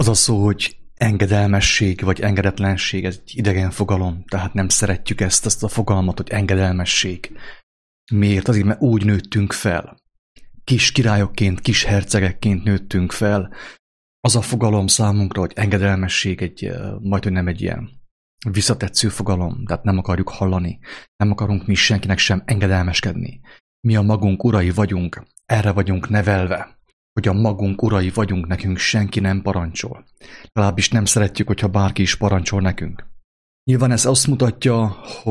Az a szó, hogy engedelmesség vagy engedetlenség, ez egy idegen fogalom, tehát nem szeretjük ezt a fogalmat, hogy engedelmesség. Miért? Azért, mert úgy nőttünk fel. Kis királyokként, kis hercegekként nőttünk fel. Az a fogalom számunkra, hogy engedelmesség majdhogy nem egy ilyen visszatetsző fogalom, tehát nem akarjuk hallani, nem akarunk mi senkinek sem engedelmeskedni. Mi a magunk urai vagyunk, erre vagyunk nevelve, hogy a magunk urai vagyunk, nekünk senki nem parancsol. Legalábbis nem szeretjük, hogyha bárki is parancsol nekünk. Nyilván ez azt mutatja,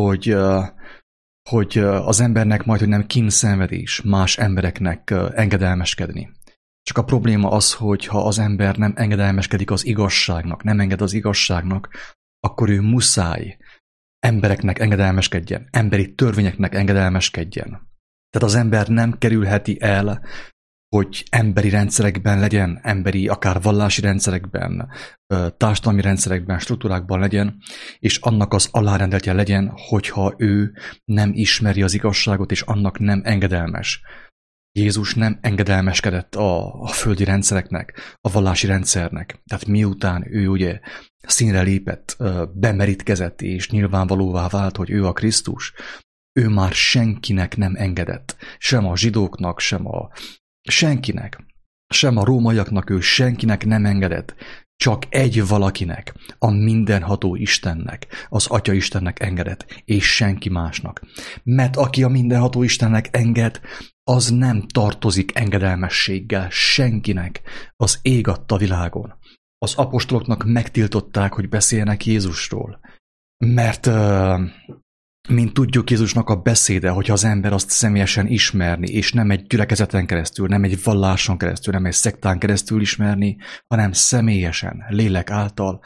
hogy az embernek majdhogy nem kínszenvedés más embereknek engedelmeskedni. Csak a probléma az, hogy ha az ember nem engedelmeskedik az igazságnak, nem enged az igazságnak, akkor ő muszáj embereknek engedelmeskedjen, emberi törvényeknek engedelmeskedjen. Tehát az ember nem kerülheti el, hogy emberi rendszerekben legyen, emberi, akár vallási rendszerekben, társadalmi rendszerekben, struktúrákban legyen, és annak az alárendeltje legyen, hogyha ő nem ismeri az igazságot, és annak nem engedelmes. Jézus nem engedelmeskedett a földi rendszereknek, a vallási rendszernek. Tehát miután ő ugye színre lépett, bemerítkezett, és nyilvánvalóvá vált, hogy ő a Krisztus, ő már senkinek nem engedett. Sem a zsidóknak, senkinek, sem a rómaiaknak ő senkinek nem engedett. Csak egy valakinek, a mindenható Istennek, az Atya Istennek engedett, és senki másnak. Mert aki a mindenható Istennek enged, az nem tartozik engedelmességgel senkinek az ég adta világon. Az apostoloknak megtiltották, hogy beszéljenek Jézusról, mert mint tudjuk, Jézusnak a beszéde, hogyha az ember azt személyesen ismerni, és nem egy gyülekezeten keresztül, nem egy valláson keresztül, nem egy szektán keresztül ismerni, hanem személyesen, lélek által,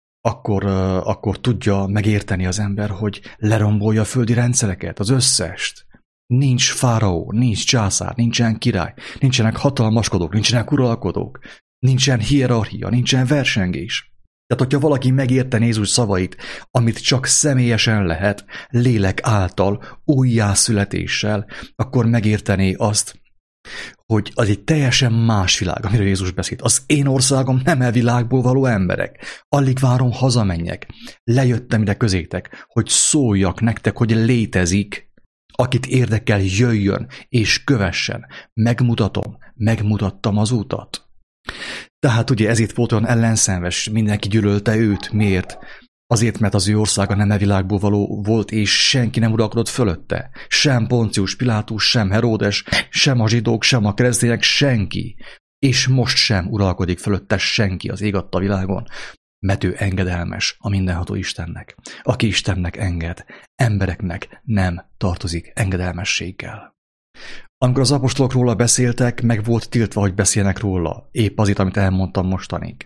akkor tudja megérteni az ember, hogy lerombolja a földi rendszereket, az összest. Nincs fáraó, nincs császár, nincsen király, nincsenek hatalmaskodók, nincsenek uralkodók, nincsen hierarchia, nincsen versengés. Tehát, hogyha valaki megérteni Jézus szavait, amit csak személyesen lehet, lélek által, újjászületéssel, akkor megértené azt, hogy az egy teljesen más világ, amiről Jézus beszélt. Az én országom nem e világból való emberek. Alig várom, hazamenjek. Lejöttem ide közétek, hogy szóljak nektek, hogy létezik, akit érdekel, jöjjön és kövessen. Megmutattam az utat. Tehát ugye ezért volt olyan ellenszenves, mindenki gyűlölte őt. Miért? Azért, mert az ő országa nem e világból való volt, és senki nem uralkodott fölötte. Sem Poncius Pilátus, sem Heródes, sem a zsidók, sem a keresztények, senki. És most sem uralkodik fölötte senki az ég adta világon, mert ő engedelmes a mindenható Istennek. Aki Istennek enged, embereknek nem tartozik engedelmességgel. Amikor az apostolok róla beszéltek, meg volt tiltva, hogy beszélnek róla. Épp azért, amit elmondtam mostanig.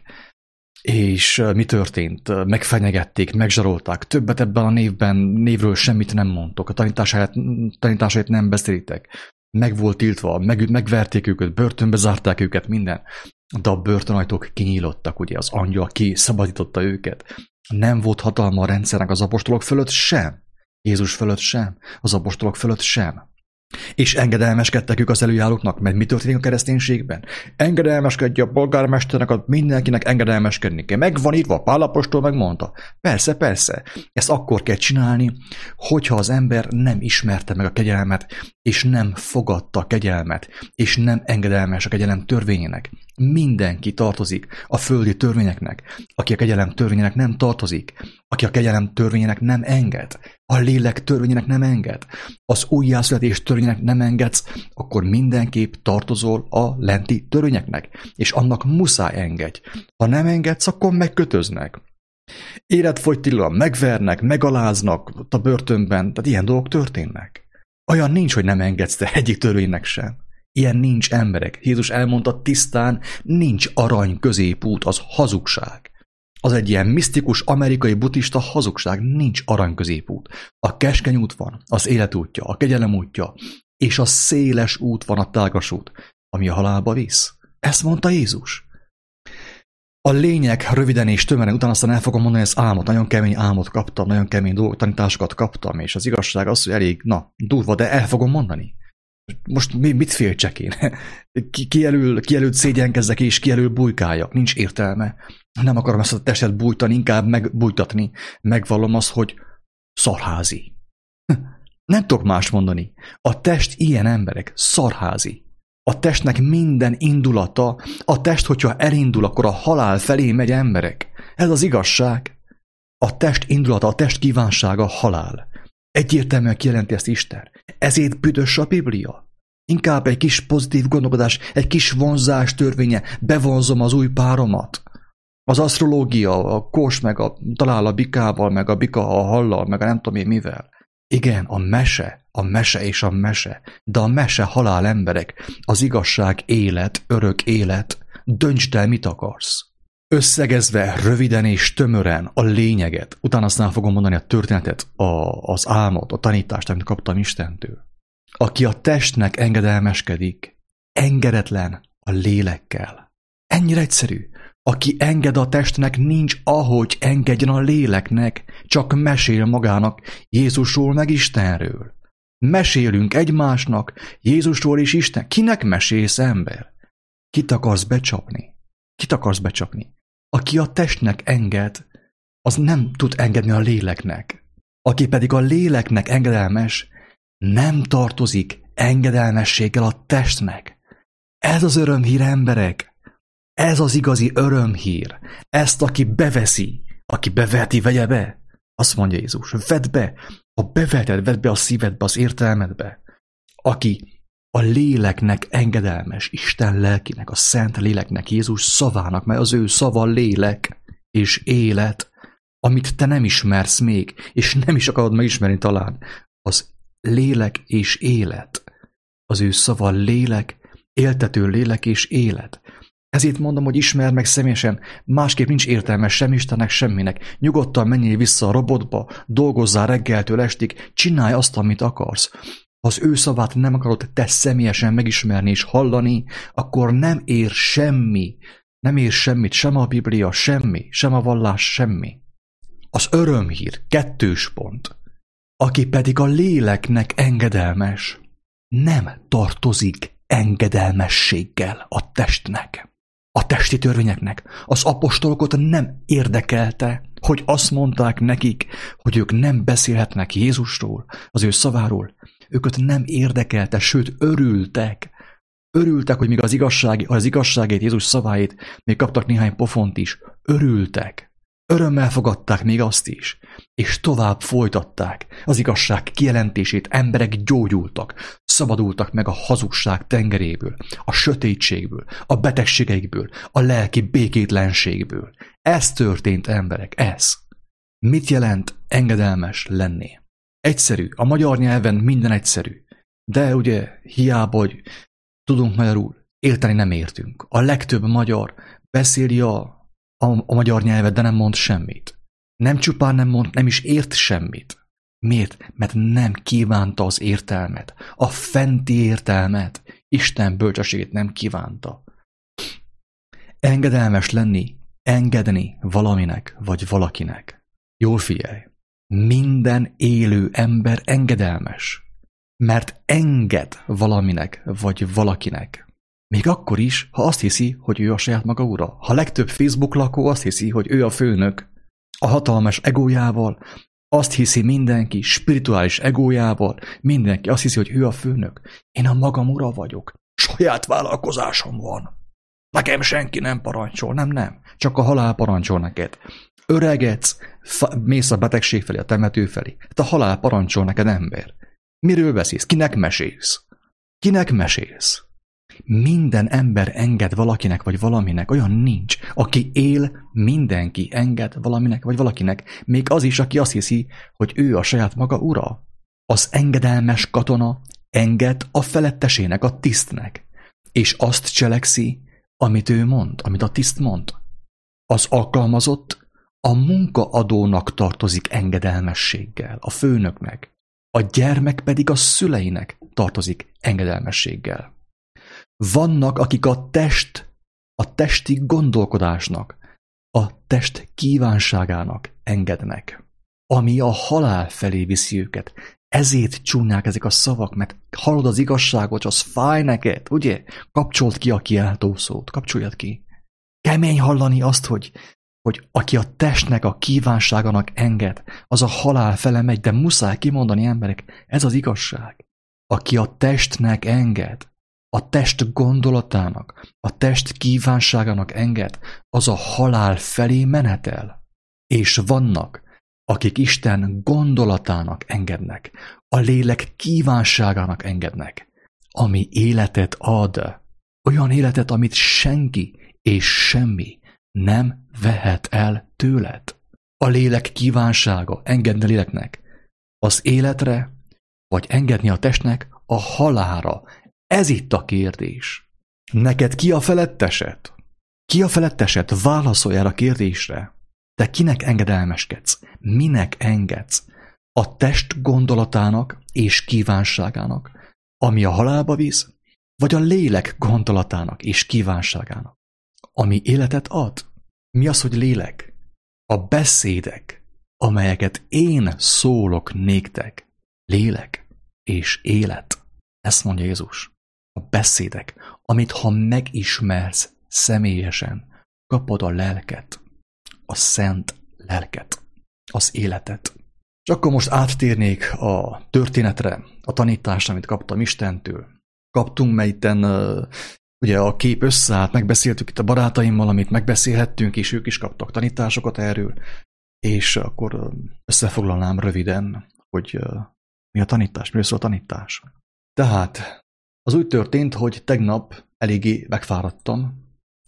És mi történt? Megfenyegették, megzsarolták. Többet ebben a névről semmit nem mondtok. A tanításait nem beszélitek. Meg volt tiltva, megverték őket, börtönbe zárták őket, minden. De a börtönajtók kinyílottak, ugye az angyal kiszabadította őket. Nem volt hatalma a rendszernek az apostolok fölött sem. Jézus fölött sem. Az apostolok fölött sem. És engedelmeskedtek ők az előjáróknak, mert mi történik a kereszténységben? Engedelmeskedj a polgármesternek, mindenkinek engedelmeskedni kell. Meg van írva, Pál apostol megmondta. Persze. Ezt akkor kell csinálni, hogyha az ember nem ismerte meg a kegyelmet, és nem fogadta a kegyelmet, és nem engedelmes a kegyelem törvényének. Mindenki tartozik a földi törvényeknek, aki a kegyelem törvényének nem tartozik, aki a kegyelem törvényének nem enged, a lélek törvényének nem enged, az újjászületés törvényének nem engedsz, akkor mindenképp tartozol a lenti törvényeknek, és annak muszáj engedj. Ha nem engedsz, akkor megkötöznek. Életfogytilan, megvernek, megaláznak a börtönben, tehát ilyen dolgok történnek. Olyan nincs, hogy nem engedsz te egyik törvénynek sem. Ilyen nincs, emberek. Jézus elmondta tisztán, nincs arany középút, az hazugság. Az egy ilyen misztikus, amerikai buddhista hazugság, nincs arany középút. A keskeny út van, az életútja, a kegyelem útja, és a széles út van, a tágas út, ami a halálba visz. Ezt mondta Jézus. A lényeg röviden és tömören, utána aztán el fogom mondani az álmot. Nagyon kemény álmot kaptam, nagyon kemény tanításokat kaptam, és az igazság az, hogy elég, durva, de el fogom mondani. Most mit féltsek én? Kielől szégyenkezzek és kielől bujkáljak. Nincs értelme. Nem akarom ezt a testet bújtani, inkább megbújtatni. Megvallom azt, hogy szarházi. Nem tudok más mondani. A test ilyen emberek, szarházi. A testnek minden indulata, a test, hogyha elindul, akkor a halál felé megy, emberek. Ez az igazság. A test indulata, a test kívánsága a halál. Egyértelműen kijelenti ezt Isten. Ezért büdös a Biblia. Inkább egy kis pozitív gondolkodás, egy kis vonzás törvénye, bevonzom az új páromat. Az asztrológia, a kós, meg talál a bikával, meg a bika a hallal, meg a nem tudom én mivel. Igen, a mese és a mese, de a mese halál, emberek, az igazság élet, örök élet, döntsd el, mit akarsz. Összegezve, röviden és tömören a lényeget, utána aztán fogom mondani a történetet, az álmot, a tanítást, amit kaptam Istentől. Aki a testnek engedelmeskedik, engedetlen a lélekkel. Ennyire egyszerű. Aki enged a testnek, nincs ahogy engedjen a léleknek, csak mesél magának Jézusról meg Istenről. Mesélünk egymásnak Jézusról és Isten. Kinek mesélsz, ember? Kit akarsz becsapni? Kit akarsz becsapni? Aki a testnek enged, az nem tud engedni a léleknek. Aki pedig a léleknek engedelmes, nem tartozik engedelmességgel a testnek. Ez az örömhír, emberek. Ez az igazi örömhír. Ezt, aki beveszi, aki beveti, vegye be. Azt mondja Jézus, vedd be. Ha beveted, vedd be a szívedbe, az értelmedbe. Aki a léleknek engedelmes, Isten lelkinek, a szent léleknek, Jézus szavának, mert az ő szava lélek és élet, amit te nem ismersz még, és nem is akarod megismerni talán. Az lélek és élet. Az ő szava lélek, éltető lélek és élet. Ezért mondom, hogy ismerd meg személyesen, másképp nincs értelme sem Istennek, semminek. Nyugodtan menjél vissza a robotba, dolgozzál reggeltől estig, csinálj azt, amit akarsz. Ha az ő szavát nem akarod te személyesen megismerni és hallani, akkor nem ér semmi. Nem ér semmit, sem a Biblia, semmi, sem a vallás, semmi. Az örömhír, 2. pont. Aki pedig a léleknek engedelmes, nem tartozik engedelmességgel a testnek. A testi törvényeknek. Az apostolokat nem érdekelte, hogy azt mondták nekik, hogy ők nem beszélhetnek Jézusról, az ő szaváról. Őket nem érdekelte, sőt örültek. Örültek, hogy még az igazságét, Jézus szaváit még kaptak néhány pofont is. Örültek. Örömmel fogadták még azt is, és tovább folytatták az igazság kijelentését, emberek gyógyultak, szabadultak meg a hazugság tengeréből, a sötétségből, a betegségeikből, a lelki békétlenségből. Ez történt, emberek, ez. Mit jelent engedelmes lenni? Egyszerű, a magyar nyelven minden egyszerű, de ugye hiába, hogy tudunk magyarul, érteni nem értünk. A legtöbb magyar beszéli a magyar nyelvet, de nem mond semmit. Nem csupán nem mond, nem is ért semmit. Miért? Mert nem kívánta az értelmet. A fenti értelmet. Isten bölcsességét nem kívánta. Engedelmes lenni, engedni valaminek vagy valakinek. Jól figyelj! Minden élő ember engedelmes. Mert enged valaminek vagy valakinek. Még akkor is, ha azt hiszi, hogy ő a saját maga ura. Ha legtöbb Facebook lakó azt hiszi, hogy ő a főnök, a hatalmas egójával, azt hiszi mindenki, spirituális egójával, mindenki azt hiszi, hogy ő a főnök. Én a magam ura vagyok. Saját vállalkozásom van. Nekem senki nem parancsol, nem. Csak a halál parancsol neked. Öregedsz, mész a betegség felé, a temető felé. Hát a halál parancsol neked, ember. Miről beszélsz? Kinek mesélsz? Kinek mesélsz? Minden ember enged valakinek vagy valaminek, olyan nincs. Aki él, mindenki enged valaminek vagy valakinek. Még az is, aki azt hiszi, hogy ő a saját maga ura. Az engedelmes katona enged a felettesének, a tisztnek. És azt cselekszi, amit ő mond, amit a tiszt mond. Az alkalmazott a munkaadónak tartozik engedelmességgel, a főnöknek. A gyermek pedig a szüleinek tartozik engedelmességgel. Vannak, akik a testi gondolkodásnak, a test kívánságának engednek, ami a halál felé viszi őket. Ezért csúnyák ezek a szavak, mert hallod az igazságot, az fáj neked, ugye? Kapcsold ki a kiáltó szót, kapcsoljad ki. Kemény hallani azt, hogy aki a testnek a kívánságának enged, az a halál fele megy, de muszáj kimondani, emberek, ez az igazság. Aki a testnek enged, a test gondolatának, a test kívánságának enged, az a halál felé menetel. És vannak, akik Isten gondolatának engednek, a lélek kívánságának engednek, ami életet ad, olyan életet, amit senki és semmi nem vehet el tőled. A lélek kívánsága engedni a léleknek az életre, vagy engedni a testnek a halálra. Ez itt a kérdés. Neked ki a felettesed? Ki a felettesed? Válaszolj el a kérdésre. Te kinek engedelmeskedsz? Minek engedsz? A test gondolatának és kívánságának, ami a halálba visz, vagy a lélek gondolatának és kívánságának, ami életet ad? Mi az, hogy lélek? A beszédek, amelyeket én szólok néktek, lélek és élet. Ezt mondja Jézus. A beszédek, amit ha megismersz személyesen, kapod a lelket, a szent lelket, az életet. És akkor most áttérnék a történetre, a tanításra, amit kaptam Istentől. Kaptunk, melyten ugye a kép összeállt, megbeszéltük itt a barátaimmal, amit megbeszélhettünk, és ők is kaptak tanításokat erről, és akkor összefoglalnám röviden, hogy mi a tanítás, miről szól a tanítás. Tehát az úgy történt, hogy tegnap eléggé megfáradtam.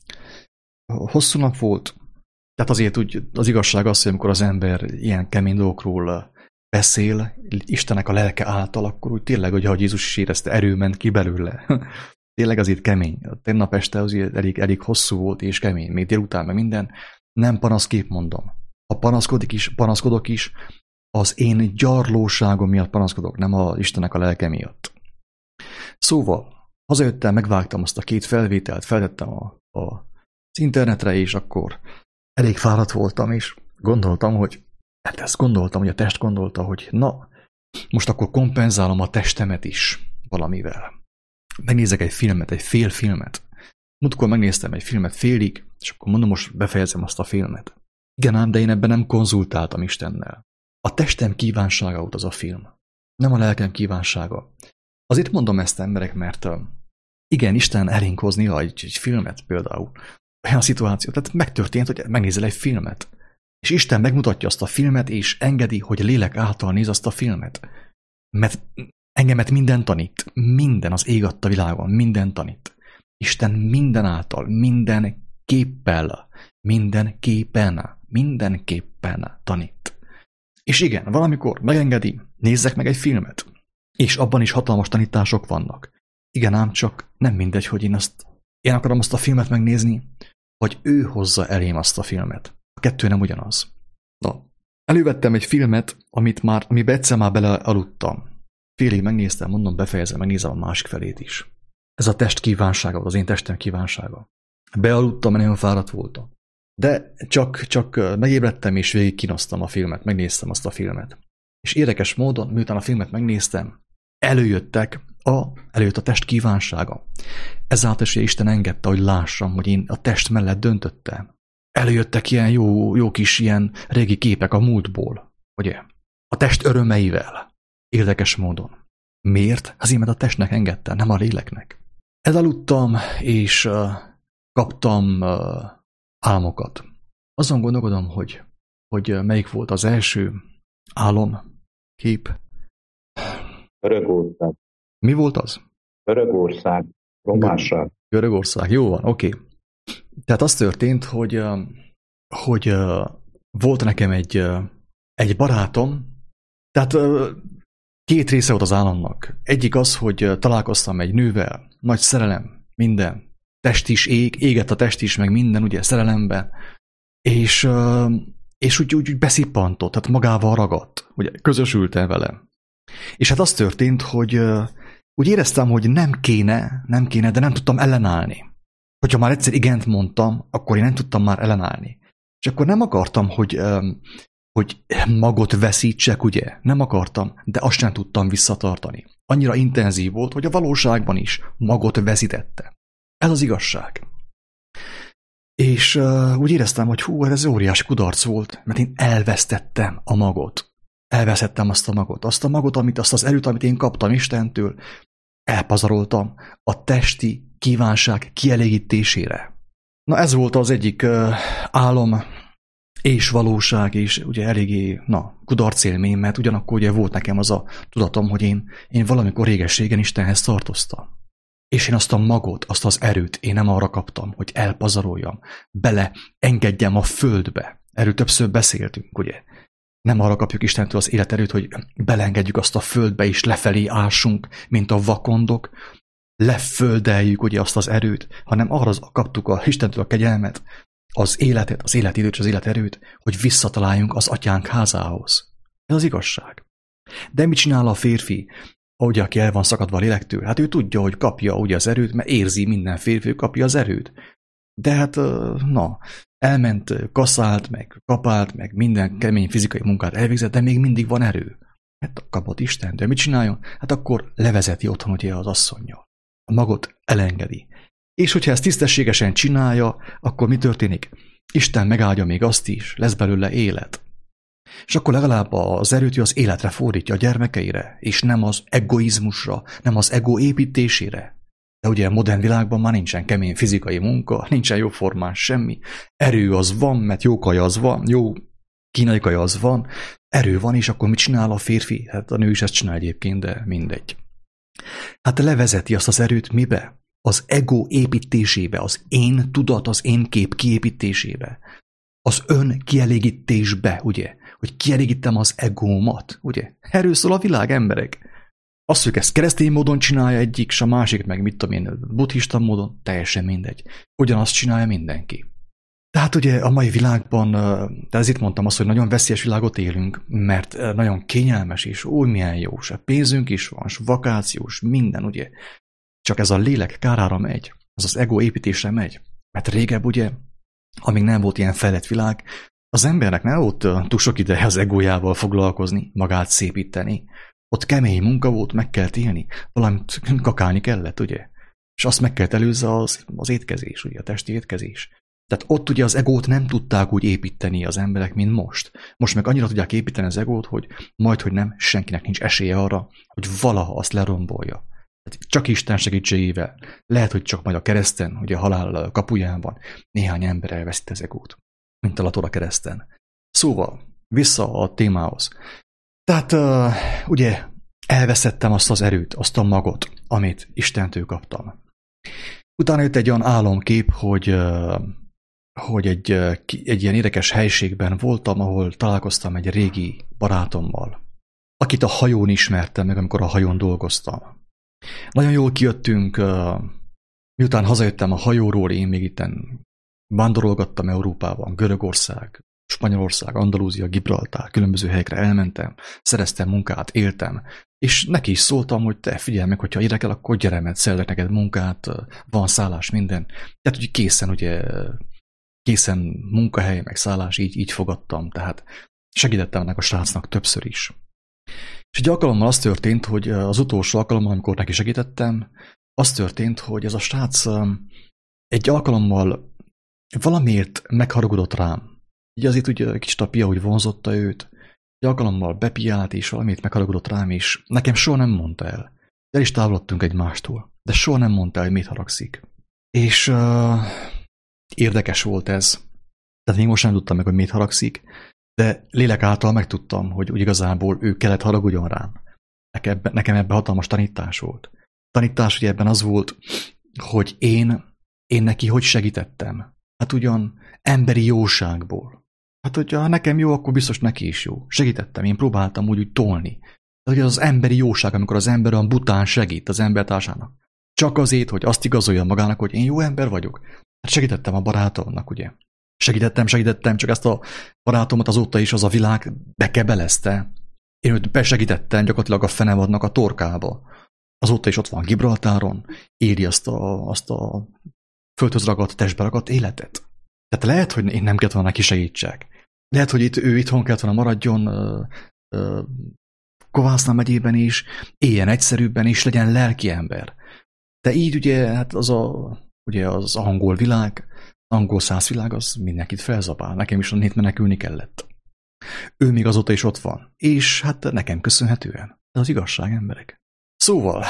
Hosszú nap volt, tehát azért úgy az igazság az, hogy amikor az ember ilyen kemény dolgokról beszél, Istennek a lelke által, akkor úgy tényleg, hogy ahogy Jézus is érezte, erő ment ki belőle. Tényleg azért kemény. Tegnap este azért elég hosszú volt és kemény. Még délután meg minden. Nem panaszképp mondom. Ha panaszkodok is, az én gyarlóságom miatt panaszkodok, nem az Istennek a lelke miatt. Szóval, hazajöttem, megvágtam azt a 2 felvételt, feltettem az internetre, és akkor elég fáradt voltam, és gondoltam, hogy a test gondolta, hogy na, most akkor kompenzálom a testemet is valamivel. Megnézek egy filmet, egy fél filmet. Múltkor megnéztem egy filmet félig, és akkor mondom, most befejezem azt a filmet. Igen ám, de én ebben nem konzultáltam Istennel. A testem kívánsága volt az a film. Nem a lelkem kívánsága. Azért mondom ezt, emberek, mert igen, Isten elénk hoz néha egy filmet például. Olyan szituáció, tehát megtörtént, hogy megnézel egy filmet. És Isten megmutatja azt a filmet, és engedi, hogy a lélek által néz azt a filmet. Mert engemet minden tanít. Minden az ég adta világon, minden tanít. Isten minden által, minden képpel, mindenképpen tanít. És igen, valamikor megengedi, nézzek meg egy filmet. És abban is hatalmas tanítások vannak. Igen ám, csak nem mindegy, hogy én akarom azt a filmet megnézni, vagy ő hozza elém azt a filmet. A kettő nem ugyanaz. Na, elővettem egy filmet, amiben egyszer már belealudtam. Félig megnéztem, mondom, befejezem, megnézem a másik felét is. Ez a test kívánsága, az én testem kívánsága. Bealudtam, mert nagyon fáradt voltam. De csak megébredtem, és végig kínosztam a filmet, megnéztem azt a filmet. És érdekes módon, miután a filmet megnéztem, előjött a test kívánsága. Ezáltal is Isten engedte, hogy lássam, hogy én a test mellett döntöttem. Előjöttek ilyen jó kis ilyen régi képek a múltból, ugye? A test örömeivel. Érdekes módon. Miért? Azért, mert a testnek engedte, nem a léleknek. Elaludtam, és kaptam álmokat. Azon gondolkodom, hogy melyik volt az első álom, kép. Görögország. Mi volt az? Görögország. Románság. Görögország. Jó van, oké. Tehát az történt, hogy volt nekem egy barátom, tehát 2 része volt az álomnak. Egyik az, hogy találkoztam egy nővel, nagy szerelem, minden. Test is égett a test is, meg minden, ugye, szerelemben. És úgy beszippantott, tehát magával ragadt, ugye, közösültem vele. És hát az történt, hogy úgy éreztem, hogy nem kéne, de nem tudtam ellenállni. Hogyha már egyszer igent mondtam, akkor én nem tudtam már ellenállni. És akkor nem akartam, hogy hogy magot veszítsek, ugye? Nem akartam, de azt sem tudtam visszatartani. Annyira intenzív volt, hogy a valóságban is magot veszítettem. Ez az igazság. És úgy éreztem, hogy ez óriási kudarc volt, mert én elvesztettem a magot. Elvesztettem azt a magot, azt az erőt, amit én kaptam Istentől, elpazaroltam a testi kívánság kielégítésére. Na ez volt az egyik álom és valóság, és ugye eléggé, kudarcélmény, mert ugyanakkor ugye volt nekem az a tudatom, hogy én valamikor réges-régen Istenhez tartoztam. És én azt a magot, azt az erőt én nem arra kaptam, hogy elpazaroljam, engedjem a földbe. Erről többször beszéltünk, ugye? Nem arra kapjuk Istentől az életerőt, hogy beleengedjük azt a földbe, és lefelé ásunk, mint a vakondok, leföldeljük ugye azt az erőt, hanem arra kaptuk Istentől a kegyelmet, az életet, az életidőt és az életerőt, hogy visszataláljunk az atyánk házához. Ez az igazság. De mit csinál a férfi, ugye, aki el van szakadva a lélektől? Hát ő tudja, hogy kapja ugye az erőt, mert érzi, minden férfi kapja az erőt. De hát, elment, kaszált, meg kapált, meg minden kemény fizikai munkát elvégzett, de még mindig van erő. Hát kapott Isten, de mit csináljon? Hát akkor levezeti otthon ugye az asszonnyal. A magot elengedi. És hogyha ezt tisztességesen csinálja, akkor mi történik? Isten megáldja még azt is, lesz belőle élet. És akkor legalább az erőt az életre fordítja a gyermekeire, és nem az egoizmusra, nem az ego építésére. De ugye a modern világban már nincsen kemény fizikai munka, nincsen jóformán semmi. Erő az van, mert jó kaja az van, jó kínai kaja az van, erő van, és akkor mit csinál a férfi? Hát a nő is ezt csinál egyébként, de mindegy. Hát levezeti azt az erőt mibe? Az ego építésébe, az én tudat, az én kép kiépítésébe, az ön kielégítésbe, ugye? Hogy kielégítem az egómat, ugye? Erről szól a világ, emberek. Azt, hogy ezt keresztény módon csinálja egyik, s a másik meg mit tudom én, buddhista módon, teljesen mindegy. Ugyanazt csinálja mindenki. Tehát ugye a mai világban, de ezért mondtam azt, hogy nagyon veszélyes világot élünk, mert nagyon kényelmes és milyen jó, a pénzünk is van, vakációs, minden, ugye. Csak ez a lélek kárára megy, az ego építésre megy. Mert régebb ugye, amíg nem volt ilyen fejlett világ, az embernek nem volt túl sok ideje az egójával foglalkozni, magát szépíteni. Ott kemény munka volt, meg kellett élni, valamit kakálni kellett, ugye? És azt meg kellett előzze az étkezés, ugye, a testi étkezés. Tehát ott ugye az egót nem tudták úgy építeni az emberek, mint most. Most meg annyira tudják építeni az egót, hogy majdhogy nem, senkinek nincs esélye arra, hogy valaha azt lerombolja. Tehát csak Isten segítségével. Lehet, hogy csak majd a kereszten, ugye a halál kapujában néhány ember elveszít az egót, mint a Latora kereszten. Szóval, vissza a témához. Tehát ugye elveszettem azt az erőt, azt a magot, amit Istentől kaptam. Utána jött egy olyan álomkép, hogy egy ilyen érdekes helységben voltam, ahol találkoztam egy régi barátommal, akit a hajón ismertem meg, amikor a hajón dolgoztam. Nagyon jól kijöttünk, miután hazajöttem a hajóról, én még itten vándorolgattam Európában, Görögország, Spanyolország, Andalúzia, Gibraltár, különböző helyekre elmentem, szereztem munkát, éltem, és neki is szóltam, hogy te figyelj meg, hogyha érdekel, akkor gyere, mert szellek neked munkát, van szállás, minden. Tehát ugye készen munkahely, meg szállás, így fogadtam, tehát segítettem ennek a srácnak többször is. És egy alkalommal az történt, hogy az utolsó alkalommal, amikor neki segítettem, az történt, hogy ez a srác egy alkalommal valamiért megharagudott rám. Így azért ugye kicsit a pia úgy vonzotta őt, egy alkalommal bepiált, és valamiért megharagudott rám, és nekem soha nem mondta el. El is távolodtunk egymástól, de soha nem mondta el, hogy mit haragszik. És érdekes volt ez. Tehát még most nem tudtam meg, hogy mit haragszik, de lélek által megtudtam, hogy úgy igazából ő kellett haragudjon rám. Nekem ebben hatalmas tanítás volt. Tanítás ugye ebben az volt, hogy én neki hogy segítettem. Hát ugyan emberi jóságból. Hát hogyha nekem jó, akkor biztos neki is jó. Segítettem, én próbáltam úgy tolni. De ugye az emberi jóság, amikor az ember olyan bután segít az embertársának. Csak azért, hogy azt igazolja magának, hogy én jó ember vagyok. Hát segítettem a barátomnak, ugye. Segítettem, csak ezt a barátomat azóta is az a világ bekebelezte. Én őt besegítettem gyakorlatilag a fenevadnak a torkába. Azóta is ott van Gibraltáron, éli azt a földhöz ragadt, testbe ragadt életet. Tehát lehet, hogy én nem kellett volna neki segítsek. Lehet, hogy ő itthon kellett volna maradjon, Kovászna megyében is, éljen egyszerűbben is, legyen lelki ember. De így ugye, hát ugye az angol világ, angol száz világ, az mindenkit felzabál. Nekem is onnét menekülni kellett. Ő még azóta is ott van. És hát nekem köszönhetően. Ez az igazság, emberek. Szóval,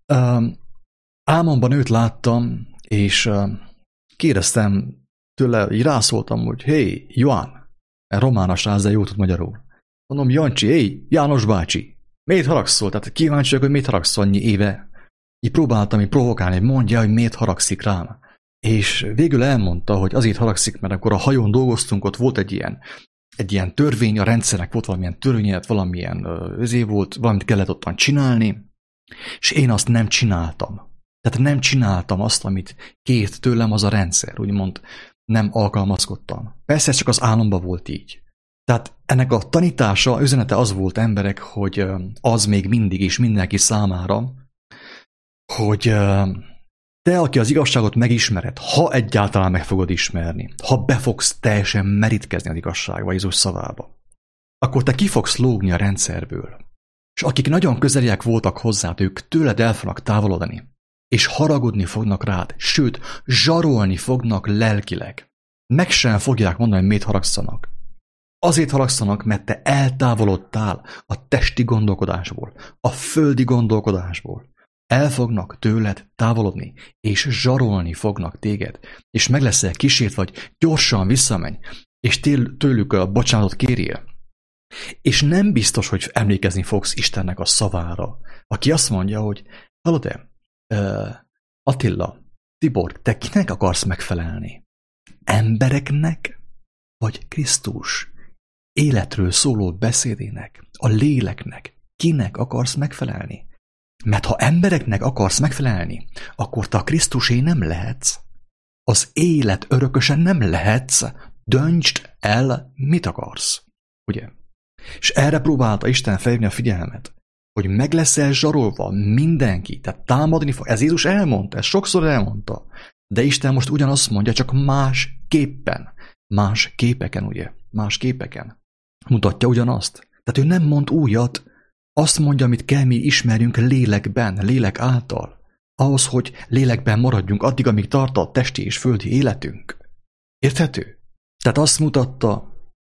álmomban őt láttam, és kérdeztem tőle, így rászóltam, hogy hey, Joán, román a srác, de jól tud magyarul. Mondom, Jancsi, hey, János bácsi, miért haragszol? Tehát kíváncsi vagyok, hogy miért haragszol annyi éve. Így próbáltam provokálni, hogy mondja, hogy miért haragszik rám. És végül elmondta, hogy azért haragszik, mert akkor a hajón dolgoztunk, ott volt egy ilyen törvény, a rendszernek volt valamilyen törvényet, valamilyen volt, valamit kellett ottan csinálni, és én azt nem csináltam. Tehát nem csináltam azt, amit kért tőlem az a rendszer, úgymond nem alkalmazkodtam. Persze ez csak az álomban volt így. Tehát ennek a tanítása, üzenete az volt, emberek, hogy az még mindig is mindenki számára, hogy te, aki az igazságot megismered, ha egyáltalán meg fogod ismerni, ha be fogsz teljesen merítkezni az igazságba, Jézus szavába, akkor te ki fogsz lógni a rendszerből. És akik nagyon közeliek voltak hozzád, ők tőled el fognak távolodni, és haragudni fognak rád, sőt, zsarolni fognak lelkileg. Meg sem fogják mondani, hogy miért haragszanak. Azért haragszanak, mert te eltávolodtál a testi gondolkodásból, a földi gondolkodásból. El fognak tőled távolodni, és zsarolni fognak téged, és meg leszel kísért, vagy gyorsan visszamenj, és tőlük a bocsánatot kérjél. És nem biztos, hogy emlékezni fogsz Istennek a szavára, aki azt mondja, hogy hallod-e, Attila, Tibor, te kinek akarsz megfelelni? Embereknek, vagy Krisztus életről szóló beszédének, a léleknek? Kinek akarsz megfelelni? Mert ha embereknek akarsz megfelelni, akkor te a Krisztusé nem lehetsz. Az élet örökösen nem lehetsz. Döntsd el, mit akarsz. Ugye? És erre próbálta Isten felhívni a figyelmet, hogy meg leszel zsarolva mindenki, tehát támadni fog. Ez Jézus elmondta, ez sokszor elmondta. De Isten most ugyanazt mondja, csak másképpen. Más képeken, ugye? Más képeken. Mutatja ugyanazt. Tehát ő nem mond újat, azt mondja, amit kell mi ismerjünk lélekben, lélek által. Ahhoz, hogy lélekben maradjunk addig, amíg tart a testi és földi életünk. Érthető? Tehát azt mutatta,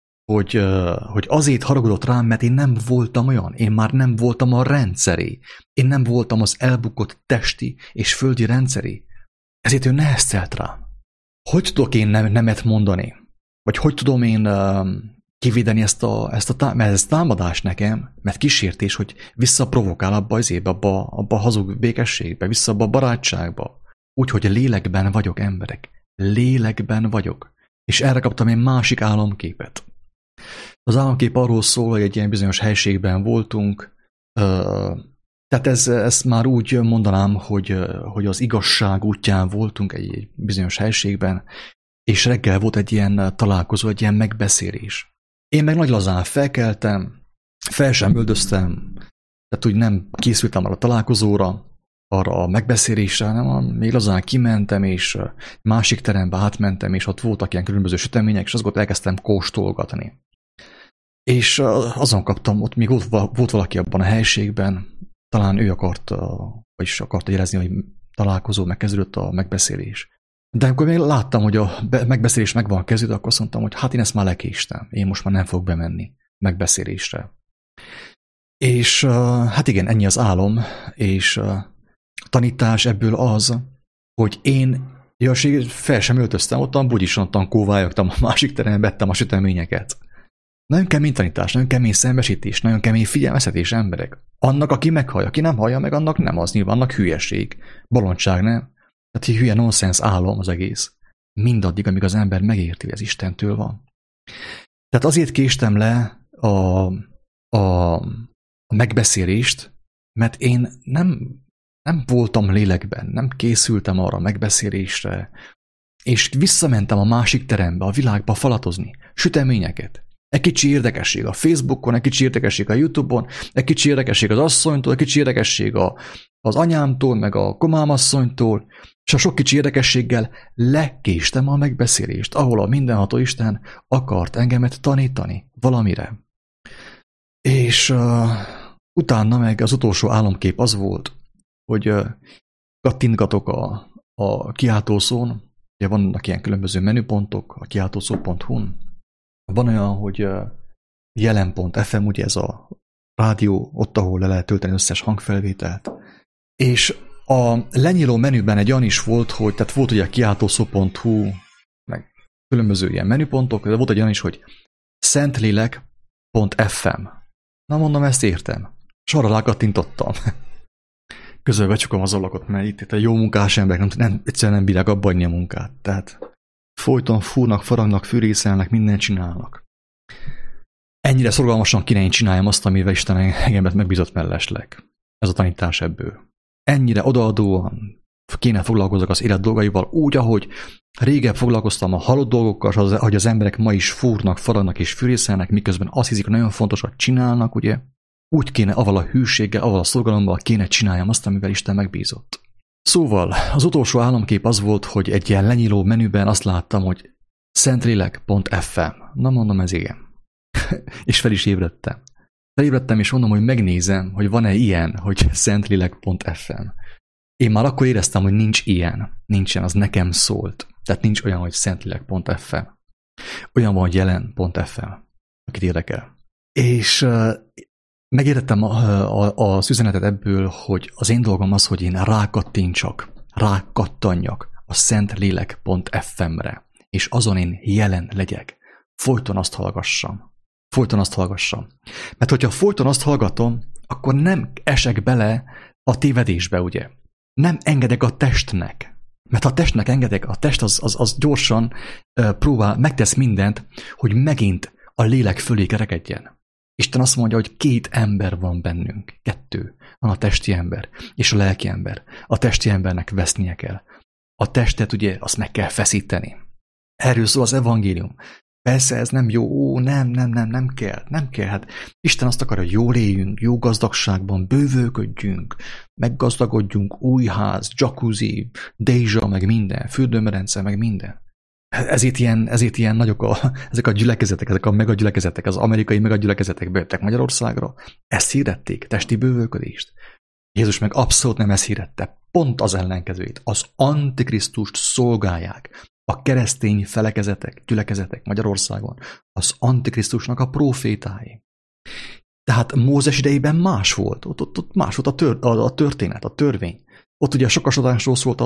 hogy azért haragudott rám, mert én nem voltam olyan. Én már nem voltam a rendszeré. Én nem voltam az elbukott testi és földi rendszeré. Ezért ő neheztelt rám. Hogy tudok én nemet mondani? Vagy hogy tudom én kivédeni ezt a támadást nekem, mert kísértés, hogy visszaprovokál abba az évbe, abba a hazug békességbe, vissza abba a barátságba. Úgyhogy lélekben vagyok, emberek. Lélekben vagyok. És erre kaptam egy másik álomképet. Az álomkép arról szól, hogy egy ilyen bizonyos helységben voltunk, tehát ezt már úgy mondanám, hogy az igazság útján voltunk egy bizonyos helységben, és reggel volt egy ilyen találkozó, egy ilyen megbeszélés. Én meg nagy lazán felkeltem, fel sem öldöztem, tehát úgy nem készültem arra a találkozóra, arra a megbeszélésre, hanem még lazán kimentem, és másik terembe átmentem, és ott voltak ilyen különböző sütemények, és azokat elkezdtem kóstolgatni. És azon kaptam, ott még volt valaki abban a helységben, talán ő akarta jelezni, hogy találkozó, megkezdődött a megbeszélés. De amikor még láttam, hogy a megbeszélés meg van kezdődve, akkor azt mondtam, hogy hát én ezt már lekéstem. Én most már nem fogok bemenni megbeszélésre. És hát igen, ennyi az álom, és a tanítás ebből az, hogy én fel sem öltöztem, ottan bugyisontan kóvályogtam a másik teremben, vettem a süteményeket. Nagyon kemény tanítás, nagyon kemény szembesítés, nagyon kemény figyelmeztetés, emberek. Annak, aki meghallja, aki nem hallja meg, annak nem az, nyilván annak hülyeség, bolondság, nem? Tehát hülye nonsens álom az egész. Mindaddig, amíg az ember megérti, hogy ez Istentől van. Tehát azért késtem le a megbeszélést, mert én nem voltam lélekben, nem készültem arra a megbeszélésre, és visszamentem a másik terembe, a világba falatozni, süteményeket. Egy kicsi érdekesség a Facebookon, egy kicsi érdekesség a YouTube-on, egy kicsi érdekesség az asszonytól, egy kicsi érdekesség az anyámtól, meg a komámasszonytól, És a sok kicsi érdekességgel lekéstem a megbeszélést, ahol a mindenható Isten akart engemet tanítani valamire. És utána meg az utolsó álomkép az volt, hogy kattintgatok a kiáltószón, ugye vannak ilyen különböző menüpontok a kiáltószó.hu-n. Van olyan, hogy jelen.fm, ugye ez a rádió, ott, ahol le lehet tölteni összes hangfelvételt. És a lenyíló menüben egy olyan is volt, hogy tehát volt ugye a kiáltószó.hu, meg különböző ilyen menüpontok, de volt egy olyan is, hogy szentlélek.fm. Na mondom, ezt értem. És arra rákattintottam. Közben becsukom az ablakot, mert itt a jó munkás emberek egyszerűen nem bírják abba hagyni a munkát. Tehát folyton fúrnak, faragnak, fűrészelnek, mindent csinálnak. Ennyire szorgalmasan kéne én csináljam azt, amivel Isten engemet megbízott mellesleg. Ez a tanítás ebből. Ennyire odaadóan kéne foglalkozzak az élet dolgaival, úgy, ahogy régebb foglalkoztam a halott dolgokkal, hogy az emberek ma is fúrnak, faragnak és fűrészelnek, miközben azt hiszik, hogy nagyon fontosat csinálnak, ugye? Úgy kéne, avval a hűséggel, avval a szorgalommal kéne csináljam azt, amivel Isten megbízott. Szóval az utolsó álomkép az volt, hogy egy ilyen lenyíló menüben azt láttam, hogy szentlélek.fm. Na mondom, ez igen. És fel is ébredtem. Felébredtem, és mondom, hogy megnézem, hogy van-e ilyen, hogy szentlélek.fm. Én már akkor éreztem, hogy nincs ilyen. Nincsen, az nekem szólt. Tehát nincs olyan, hogy szentlélek.fm. Olyan van, hogy jelen.fm, akit érdekel. És megértettem az üzenetet ebből, hogy az én dolgom az, hogy én rákattanjak a szentlélek.fm-re, és azon én jelen legyek. Folyton azt hallgassam. Mert hogyha folyton azt hallgatom, akkor nem esek bele a tévedésbe, ugye? Nem engedek a testnek. Mert ha a testnek engedek, a test az gyorsan megtesz mindent, hogy megint a lélek fölé kerekedjen. Isten azt mondja, hogy 2 ember van bennünk. 2. Van a testi ember és a lelki ember. A testi embernek vesznie kell. A testet ugye azt meg kell feszíteni. Erről szól az evangélium. Persze ez nem jó, nem kell. Hát Isten azt akar, hogy jól éljünk, jó gazdagságban, bővölködjünk, meggazdagodjunk, új ház, jacuzzi, dézsa, meg minden, fürdőmedence, meg minden. Ezért ilyen nagyok ezek a gyülekezetek, ezek a megagyülekezetek, az amerikai megagyülekezetek bejöttek Magyarországra. Ezt hirdették, testi bővölködést. Jézus meg abszolút nem ezt hirdette, pont az ellenkezőjét. Az antikrisztust szolgálják. A keresztény felekezetek, gyülekezetek Magyarországon az antikrisztusnak a prófétái. Tehát Mózes idejében más volt. Ott más volt a történet, a törvény. Ott ugye a sokasodásról szólt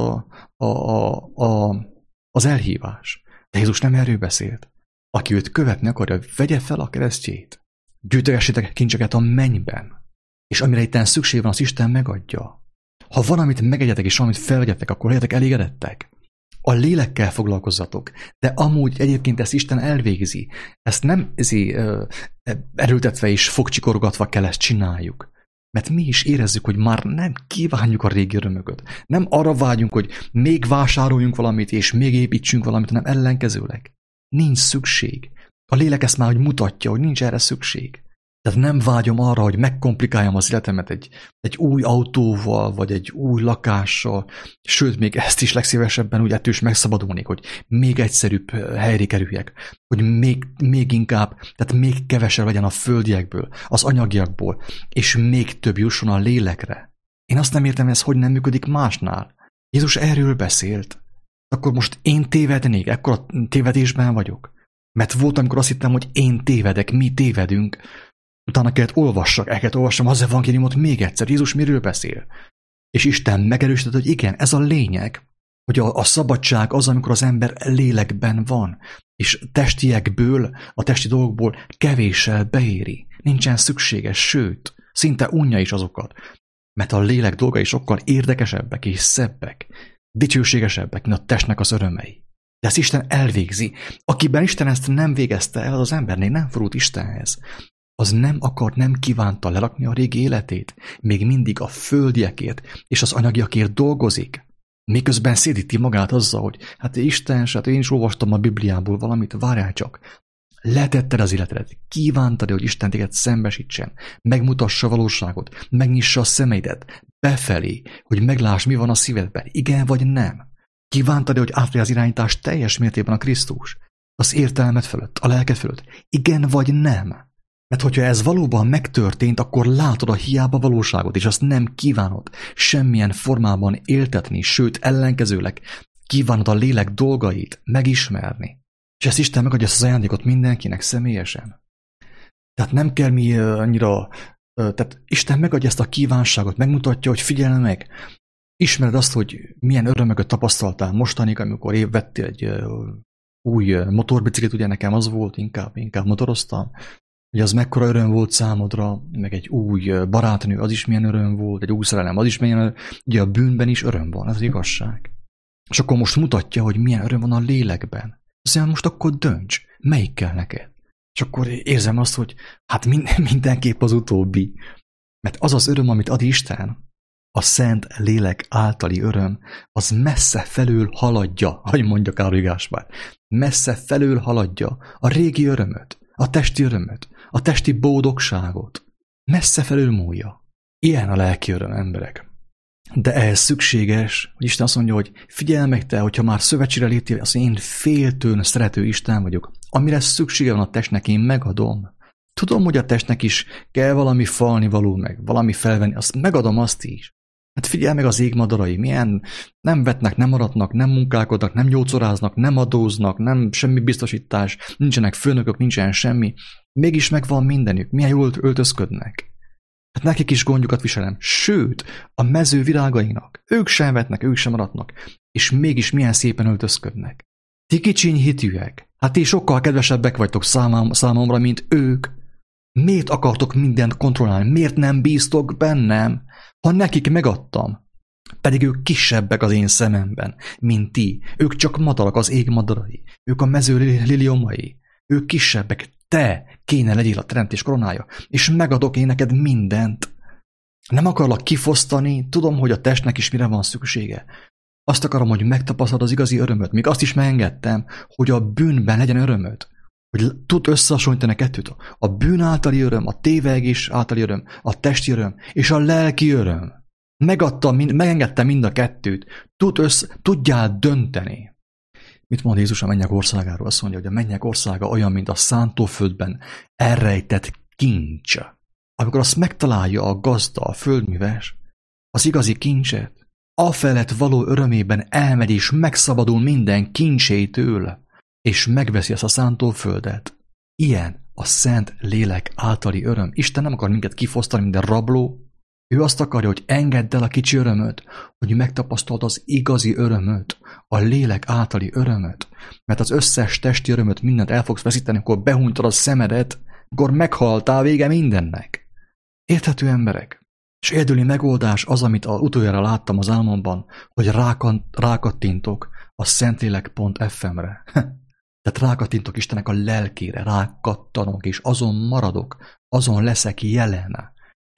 az elhívás. De Jézus nem erről beszélt. Aki őt követni akarja, vegye fel a keresztjét. Gyűjtögessétek kincseket a mennyben. És amire itten szükség van, az Isten megadja. Ha van, amit megegyetek és valamit felvegyetek, akkor legyetek elégedettek. A lélekkel foglalkozzatok, de amúgy egyébként ezt Isten elvégzi. Ezt nem erőltetve és fogcsikorogatva kell ezt csináljuk. Mert mi is érezzük, hogy már nem kívánjuk a régi örömöket. Nem arra vágyunk, hogy még vásároljunk valamit, és még építsünk valamit, hanem ellenkezőleg. Nincs szükség. A lélek ezt már hogy mutatja, hogy nincs erre szükség. Tehát nem vágyom arra, hogy megkomplikáljam az életemet egy új autóval, vagy egy új lakással, sőt, még ezt is legszívesebben úgy ettől is megszabadulnék, hogy még egyszerűbb helyre kerüljek, hogy még inkább, tehát még kevesebb legyen a földiekből, az anyagiakból, és még több jusson a lélekre. Én azt nem értem, ez hogy nem működik másnál. Jézus erről beszélt. Akkor most én tévednék, ekkor a tévedésben vagyok. Mert volt, amikor azt hittem, hogy én tévedek, mi tévedünk. Utána el kellett olvassam az evangéliumot még egyszer. Jézus miről beszél? És Isten megerősített, hogy igen, ez a lényeg, hogy a szabadság az, amikor az ember lélekben van, és testiekből, a testi dolgokból kevéssel beéri. Nincsen szükséges, sőt, szinte unja is azokat. Mert a lélek dolgai sokkal érdekesebbek és szebbek, dicsőségesebbek, mint a testnek az örömei. De ezt Isten elvégzi. Akiben Isten ezt nem végezte el, az embernél nem fordult Istenhez. Az nem kívánta lerakni a régi életét, még mindig a földiekért és az anyagiakért dolgozik. Miközben szédíti magát azzal, hogy hát Isten, hát én is olvastam a Bibliából valamit, várjál csak. Letetted az életedet, kívántad, hogy Isten téged szembesítsen, megmutassa a valóságot, megnyissa a szemeidet befelé, hogy megláss, mi van a szívedben, igen vagy nem. Kívántad, hogy átvegye az irányítást teljes mértékben a Krisztus, az értelmet fölött, a lelked fölött, igen vagy nem. Mert hogyha ez valóban megtörtént, akkor látod a hiába valóságot, és azt nem kívánod semmilyen formában éltetni, sőt ellenkezőleg kívánod a lélek dolgait megismerni. És ezt Isten megadja ezt az ajándékot mindenkinek személyesen. Tehát nem kell mi annyira... Tehát Isten megadja ezt a kívánságot, megmutatja, hogy figyelj meg, ismered azt, hogy milyen örömöket tapasztaltál mostanig, amikor vettél egy új motorbiciklit, ugye nekem az volt, inkább motoroztam, hogy az mekkora öröm volt számodra, meg egy új barátnő, az is milyen öröm volt, egy új szerelem, az is milyen öröm, ugye a bűnben is öröm van, ez az igazság. És akkor most mutatja, hogy milyen öröm van a lélekben. Aztán most akkor dönts, melyik kell neked. És akkor érzem azt, hogy hát mindenképp az utóbbi. Mert az az öröm, amit ad Isten, a szent lélek általi öröm, az messze felül haladja, ahogy mondja Károly Gáspár, messze felül haladja a régi örömöt, a testi örömöt, a testi boldogságot. Messze felül múlja. Ilyen a lelki öröm, emberek. De ehhez szükséges, hogy Isten azt mondja, hogy figyelj meg te, hogyha már szövetségre léptél, azt én féltőn szerető Isten vagyok. Amire szüksége van a testnek, én megadom. Tudom, hogy a testnek is kell valami falnivaló meg, valami felvenni, azt megadom azt is. Hát figyelj meg az égmadarai, milyen nem vetnek, nem aratnak, nem munkálkodnak, nem gyógyszoráznak, nem adóznak, nem semmi biztosítás, nincsenek főnökök, nincsen semmi. Mégis megvan mindenük, milyen jól öltözködnek. Hát nekik is gondjukat viselem. Sőt, a mező virágainak. Ők sem vetnek, ők sem aratnak. És mégis milyen szépen öltözködnek. Ti kicsiny hitűek. Hát ti sokkal kedvesebbek vagytok számomra, mint ők. Miért akartok mindent kontrollálni? Miért nem bíztok bennem? Ha nekik megadtam. Pedig ők kisebbek az én szememben, mint ti. Ők csak madarak, az ég madarai. Ők a mező liliomai. Ők kisebbek. Te kéne legyél a teremtés koronája, és megadok én neked mindent. Nem akarlak kifosztani, tudom, hogy a testnek is mire van szüksége. Azt akarom, hogy megtapasztald az igazi örömöt. Még azt is megengedtem, hogy a bűnben legyen örömöt. Hogy tud összehasonlítani kettőt. A bűn általi öröm, a tévegés általi öröm, a testi öröm és a lelki öröm. Megengedtem mind a kettőt. Tudjál dönteni. Mit mond Jézus a mennyek országáról? Azt mondja, hogy a mennyek országa olyan, mint a szántóföldben elrejtett kincs. Amikor azt megtalálja a gazda, a földműves, az igazi kincset, afelett való örömében elmegy és megszabadul minden kincsétől, és megveszi ezt a szántóföldet. Ilyen a szent lélek általi öröm. Isten nem akar minket kifosztani, minden rabló. Ő azt akarja, hogy engedd el a kicsi örömöt, hogy megtapasztald az igazi örömöt, a lélek általi örömöt. Mert az összes testi örömöt mindent el fogsz veszíteni, amikor behunytad a szemedet, akkor meghaltál, vége mindennek. Érthető emberek? És egyedüli megoldás az, amit utoljára láttam az álmomban, hogy rákattintok a szentlélek.fm-re. Tehát rákattintok Istennek a lelkére, rákattanok, és azon maradok, azon leszek jelen.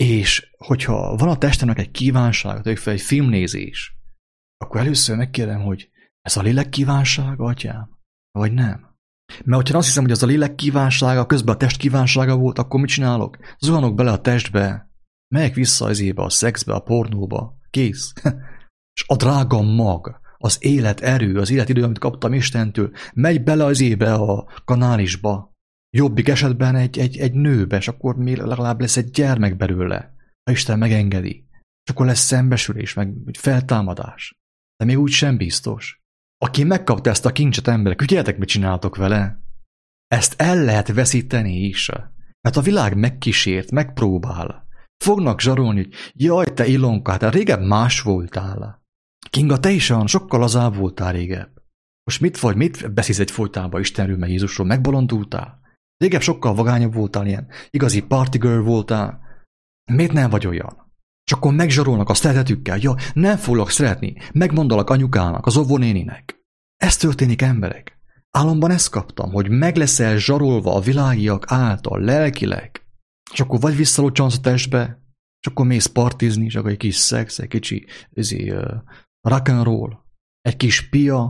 És hogyha van a testemnek egy kívánság, egy filmnézés, akkor először megkérdem, hogy ez a lélek kívánsága, atyám? Vagy nem? Mert hogyha azt hiszem, hogy ez a lélek kívánsága, közben a test kívánsága volt, akkor mit csinálok? Zuhanok bele a testbe, megyek vissza ezébe, a szexbe, a pornóba, kész. És a drága mag, az életerő, az életidő, amit kaptam Istentől, megy bele ezébe a kanálisba. Jobbik esetben egy nőbe, és akkor még legalább lesz egy gyermek belőle, ha Isten megengedi. És akkor lesz szembesülés, meg feltámadás. De még úgy sem biztos. Aki megkapta ezt a kincset, emberek, ügyeljetek, mit csináltok vele? Ezt el lehet veszíteni is. Mert a világ megkísért, megpróbál. Fognak zsarolni, hogy jaj, te Ilonka, hát régebb más voltál. Kinga, te is olyan, sokkal lazább voltál régebb. Most mit beszélsz egy folytában Istenről, meg Jézusról, megbolondultál? Régebb sokkal vagányabb voltál, ilyen igazi party girl voltál. Miért nem vagy olyan? És akkor megzsarolnak a szeretetükkel. Ja, nem foglak szeretni. Megmondalak anyukának, az óvónéninek. Ez történik, emberek. Álomban ezt kaptam, hogy meg leszel zsarolva a világiak által, lelkileg. És akkor vagy visszalocsansz a testbe, és akkor mész partizni, és akkor egy kis szex, egy kicsi rock and roll, egy kis pia,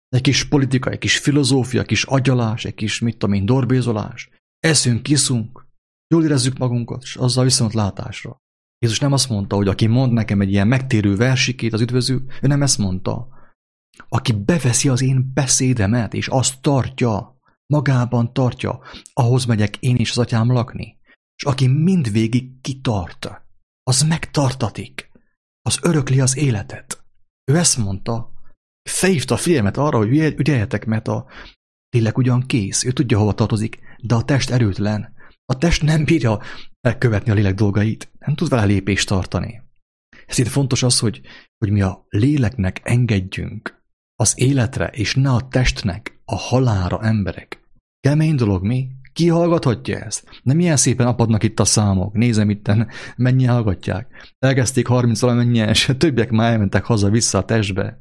Egy kis politika, egy kis filozófia, egy kis agyalás, egy kis, mit tudom én, dorbézolás. Eszünk, iszunk, jól érezzük magunkat, és azzal viszontlátásra. Jézus nem azt mondta, hogy aki mond nekem egy ilyen megtérő versikét, az üdvözül, ő nem ezt mondta. Aki beveszi az én beszédemet, és azt tartja, magában tartja, ahhoz megyek én és az atyám lakni. És aki mindvégig kitart, az megtartatik, az örökli az életet. Ő ezt mondta, felhívta a figyelmet arra, hogy ügyeljetek, mert a lélek ugyan kész, ő tudja, hova tartozik, de a test erőtlen. A test nem bírja elkövetni a lélek dolgait, nem tud vele lépést tartani. Ezért fontos az, hogy mi a léleknek engedjünk az életre, és ne a testnek a halálra, emberek. Kemény dolog, mi? Ki hallgathatja ezt? Nem ilyen szépen apadnak itt a számok. Nézem itten, mennyien hallgatják. Elkezdték 30 valamennyien, és többiek már elmentek haza-vissza a testbe.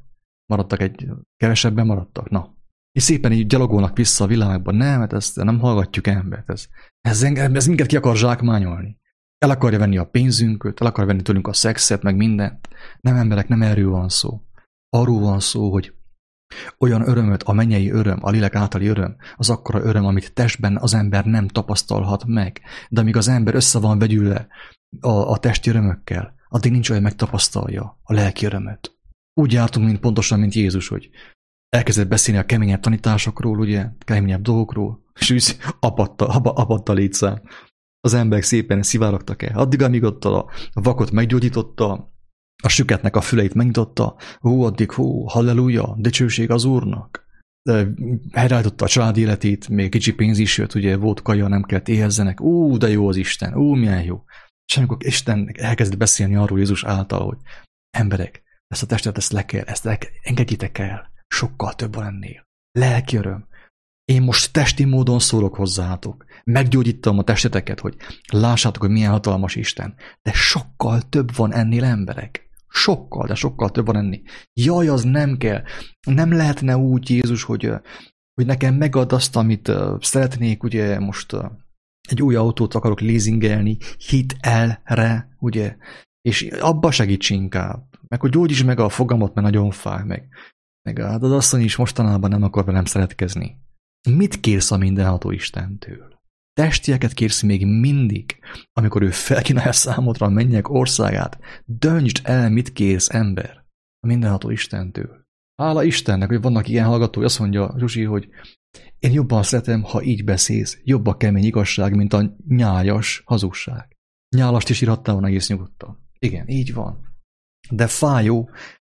Kevesebben maradtak. Na. És szépen így gyalogolnak vissza a világba. Nem, hát ezt nem hallgatjuk embert. Ez minket ki akar zsákmányolni. El akarja venni a pénzünket, el akarja venni tőlünk a szexet, meg mindent. Nem emberek, nem erről van szó. Arról van szó, hogy olyan örömöt, a mennyei öröm, a lélek általi öröm, az akkora öröm, amit testben az ember nem tapasztalhat meg. De amíg az ember össze van vegyülve a testi örömökkel, addig nincs olyan, megtapasztalja a lelki örömöt. Úgy jártunk, pontosan, mint Jézus, hogy elkezdett beszélni a keményebb tanításokról, ugye, keményebb dolgokról, és úgy apadt a létszám. Az emberek szépen szivárogtak el. Addig, amíg ott a vakot meggyógyította, a süketnek a füleit megnyitotta, addig, halleluja, dicsőség az Úrnak. Helyreállította a család életét, még kicsi pénz is jött, ugye volt kaja, nem kellett éhezzenek. De jó az Isten, milyen jó. És amikor Isten elkezd beszélni arról Jézus által, hogy emberek, ezt a testet, ezt engedjétek el. Sokkal több van ennél. Lelki öröm. Én most testi módon szólok hozzátok. Meggyógyítom a testeteket, hogy lássátok, hogy milyen hatalmas Isten. De sokkal több van ennél, emberek. Sokkal, de sokkal több van ennél. Jaj, az nem kell. Nem lehetne úgy, Jézus, hogy nekem megad azt, amit szeretnék, ugye most egy új autót akarok leasingelni, hitelre, ugye, és abba segíts inkább. Meg hogy gyógyíts meg a fogamat, mert nagyon fáj, meg az asszony is mostanában nem akar velem szeretkezni. Mit kérsz a mindenható Istentől? Testieket kérsz még mindig, amikor ő felkínálja számodra a mennyek országát. Döntsd el, mit kérsz, ember, a mindenható Istentől. Hála Istennek, hogy vannak ilyen hallgatói, azt mondja Zsuzsi, hogy én jobban szeretem, ha így beszélsz, jobb a kemény igazság, mint a nyájas hazugság. Nyálast is írhattál volna egész nyugodtan. Igen, így van. De fájó,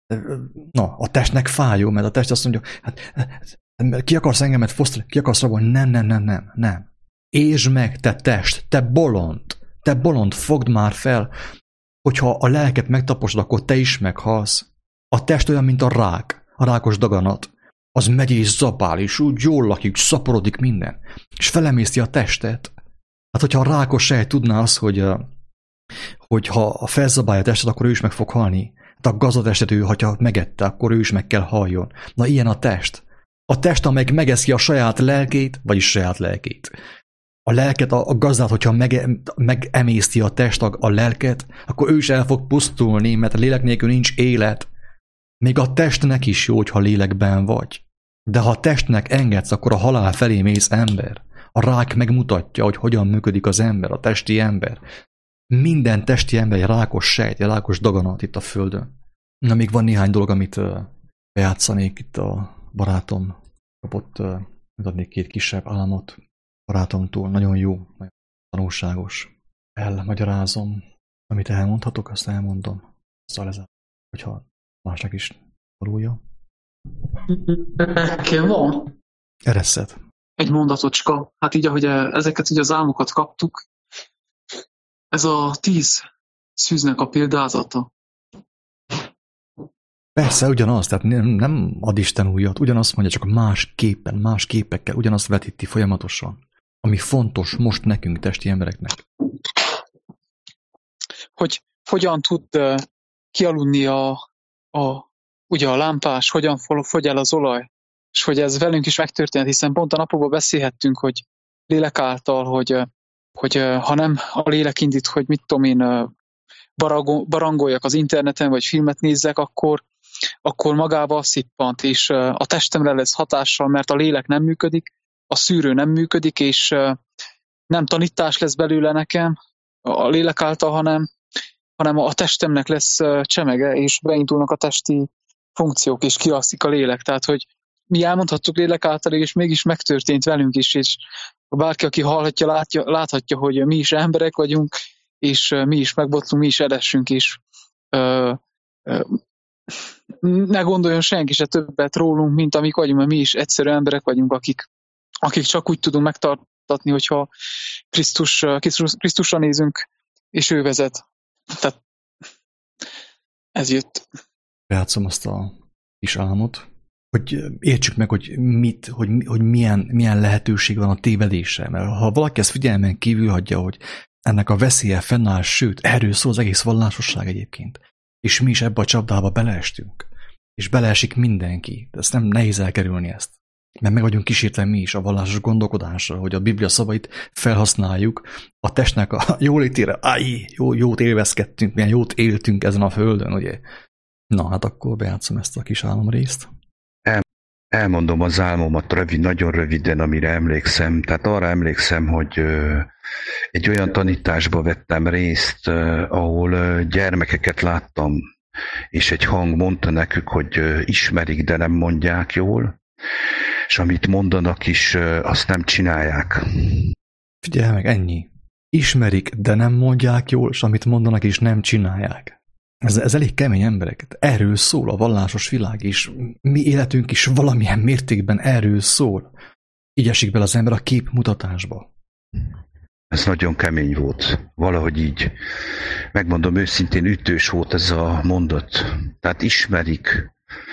a testnek fájó, mert a test azt mondja, hát ki akarsz engemet fosztani, ki akarsz rabolni? Nem. Értsd meg, te test, te bolond, fogd már fel, hogyha a lelket megtaposod, akkor te is meghalsz. A test olyan, mint a rákos daganat. Az megy és zabál, és úgy jól lakik, szaporodik minden, és felemészti a testet. Hát, hogyha a rákos sejt tudná azt, hogy ha felzabálja a testet, akkor ő is meg fog halni. Hát a gazdatestet ő, ha megette, akkor ő is meg kell haljon. Na, ilyen a test. A test, amelyik megeszi a saját lelkét, vagyis saját lelkét. A lelket, a gazdát, hogyha megemészti a test a lelket, akkor ő is el fog pusztulni, mert a lélek nélkül nincs élet. Még a testnek is jó, hogyha lélekben vagy. De ha a testnek engedsz, akkor a halál felé mész, ember. A rák megmutatja, hogy hogyan működik az ember, a testi ember. Minden testi ember egy rákos sejt, egy rákos daganat itt a földön. Na, még van néhány dolog, amit bejátszanék itt a barátom. Kapott, adnék 2 kisebb álmot barátomtól. Nagyon jó, nagyon tanulságos. Elmagyarázom. Amit elmondhatok, azt elmondom. Szóval ez, hogyha másnak is valója. Nekem van Ereszed. egy mondatocska. Hát így, ahogy ezeket ugye az álmokat kaptuk, ez a 10 szűznek a példázata. Persze, ugyanaz, tehát nem ad Isten újat, ugyanazt mondja, csak más képekkel, ugyanazt vetíti folyamatosan, ami fontos most nekünk, testi embereknek. Hogy hogyan tud kialudni ugye a lámpás, hogyan fogy el az olaj, és hogy ez velünk is megtörtént, hiszen pont a napokban beszélhettünk, hogy lélek által, hogy ha nem a lélek indít, hogy mit tudom én, barangoljak az interneten, vagy filmet nézzek, akkor akkor magába szippant, és a testemre lesz hatással, mert a lélek nem működik, a szűrő nem működik, és nem tanítás lesz belőle nekem a lélek által, hanem a testemnek lesz csemege, és beindulnak a testi funkciók, és kialszik a lélek. Tehát, hogy mi elmondhattuk lélek által, és mégis megtörtént velünk is, és bárki, aki hallhatja, láthatja, hogy mi is emberek vagyunk, és mi is megbotlunk, mi is edessünk is. Ne gondoljon senki se többet rólunk, mint amik vagyunk, mert mi is egyszerű emberek vagyunk, akik csak úgy tudunk megtartatni, hogyha Krisztusra nézünk, és ő vezet. Tehát ez jött. Bejátszom azt a kis álmot, hogy értsük meg, hogy milyen lehetőség van a tévedésre. Mert ha valaki ezt figyelmen kívül hagyja, hogy ennek a veszélye fennáll, sőt, erről szól az egész vallásosság egyébként. És mi is ebbe a csapdába beleestünk. És beleesik mindenki. De ezt nem nehéz elkerülni ezt. Mert meg vagyunk kísértve mi is a vallásos gondolkodásra, hogy a Biblia szavait felhasználjuk a testnek a jólétére. Jót élvezkedtünk, milyen jót éltünk ezen a földön, ugye? Na, hát akkor bejátszom ezt a kis álomrészt. Elmondom az álmomat nagyon röviden, amire emlékszem. Tehát arra emlékszem, hogy egy olyan tanításba vettem részt, ahol gyermekeket láttam, és egy hang mondta nekük, hogy ismerik, de nem mondják jól, és amit mondanak is, azt nem csinálják. Figyelj meg, ennyi. Ismerik, de nem mondják jól, és amit mondanak is nem csinálják. Ez elég kemény emberek. Erről szól a vallásos világ, és mi életünk is valamilyen mértékben erről szól. Így esik bele az ember a képmutatásba. Ez nagyon kemény volt. Valahogy így, megmondom őszintén, ütős volt ez a mondat. Tehát ismerik,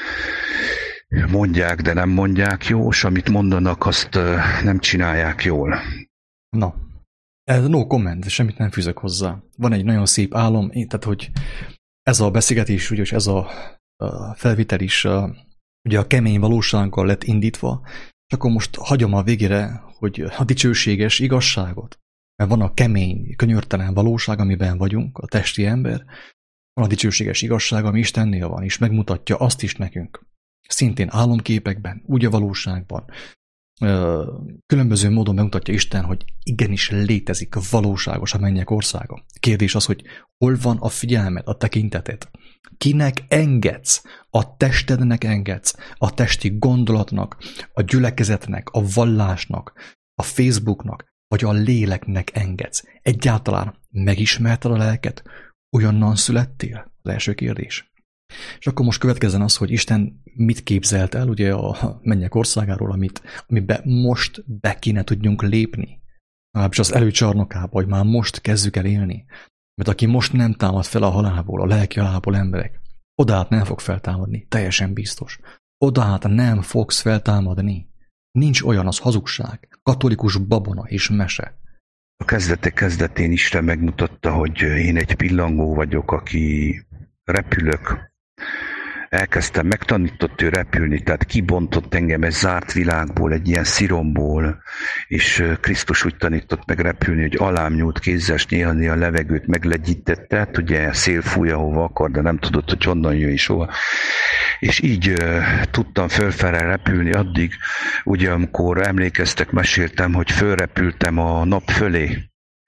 mondják, de nem mondják jól, és amit mondanak, azt nem csinálják jól. Na, ez no comment, semmit nem fűzök hozzá. Van egy nagyon szép álom, tehát hogy ez a beszélgetés, ugye, és ez a felvitel is ugye a kemény valósággal lett indítva, és akkor most hagyom a végére, hogy a dicsőséges igazságot, mert van a kemény, könyörtelen valóság, amiben vagyunk, a testi ember, van a dicsőséges igazság, ami Istennél van, és megmutatja azt is nekünk. Szintén álomképekben, úgy a valóságban, különböző módon megmutatja Isten, hogy igenis létezik valóságos a mennyek országa. Kérdés az, hogy hol van a figyelmed, a tekinteted? Kinek engedsz? A testednek engedsz? A testi gondolatnak, a gyülekezetnek, a vallásnak, a Facebooknak, vagy a léleknek engedsz? Egyáltalán megismerted a lelket? Olyannan születtél? Az első kérdés. És akkor most következzen az, hogy Isten mit képzelt el ugye a mennyek országáról, amiben most be kéne tudjunk lépni. Legalábbis az előcsarnokába, hogy már most kezdjük el élni. Mert aki most nem támad fel a halálból, a lelki halálból emberek, odát nem fog feltámadni, teljesen biztos. Odát nem fogsz feltámadni. Nincs olyan, az hazugság, katolikus babona és mese. A kezdetek kezdetén Isten megmutatta, hogy én egy pillangó vagyok, aki repülök. Elkezdtem, megtanított ő repülni, tehát kibontott engem egy zárt világból, egy ilyen sziromból, és Krisztus úgy tanított meg repülni, hogy alám nyúlt kézzel, és néha a levegőt meglegyítette, hát ugye szél fúj, ahova akar, de nem tudott, hogy honnan jön is hova. És így tudtam fölfele repülni addig, ugye amikor emlékeztek, meséltem, hogy fölrepültem a nap fölé.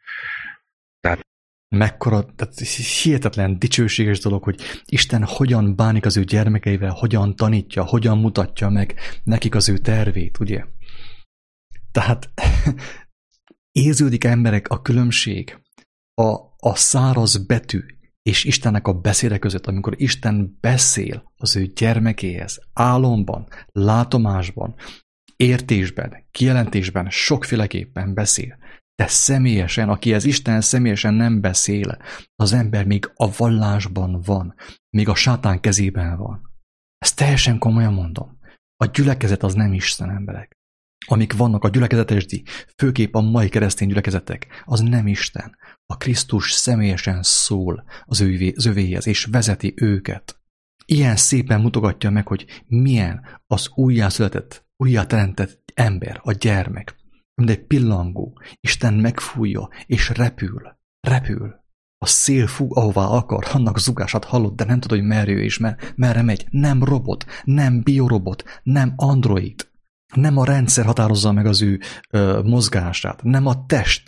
Mekkora, tehát hihetetlen dicsőséges dolog, hogy Isten hogyan bánik az ő gyermekeivel, hogyan tanítja, hogyan mutatja meg nekik az ő tervét, ugye? Tehát érződik emberek a különbség a száraz betű és Istennek a beszéde között, amikor Isten beszél az ő gyermekéhez, álomban, látomásban, értésben, kijelentésben, sokféleképpen beszél. De személyesen, akihez Isten személyesen nem beszél, az ember még a vallásban van, még a sátán kezében van. Ezt teljesen komolyan mondom. A gyülekezet az nem Isten, emberek. Amik vannak a gyülekezetesdi, főképp a mai keresztény gyülekezetek, az nem Isten. A Krisztus személyesen szól az övéhez, és vezeti őket. Ilyen szépen mutogatja meg, hogy milyen az újjászületett, újjáteremtett ember, a gyermek. Mint egy pillangó, Isten megfújja, és repül. A szél fúg, ahová akar, annak zugását hallod, de nem tudod, hogy merre és merre megy. Nem robot, nem biorobot, nem android. Nem a rendszer határozza meg az ő mozgását, nem a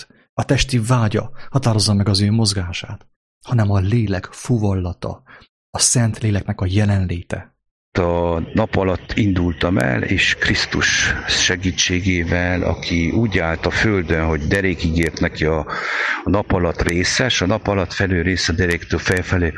testi vágya határozza meg az ő mozgását, hanem a lélek fuvallata, a szent léleknek a jelenléte. A nap alatt indultam el, és Krisztus segítségével, aki úgy állt a földön, hogy derékig ért neki a nap alatt részes, a nap alatt felül rész a deréktől felfelé.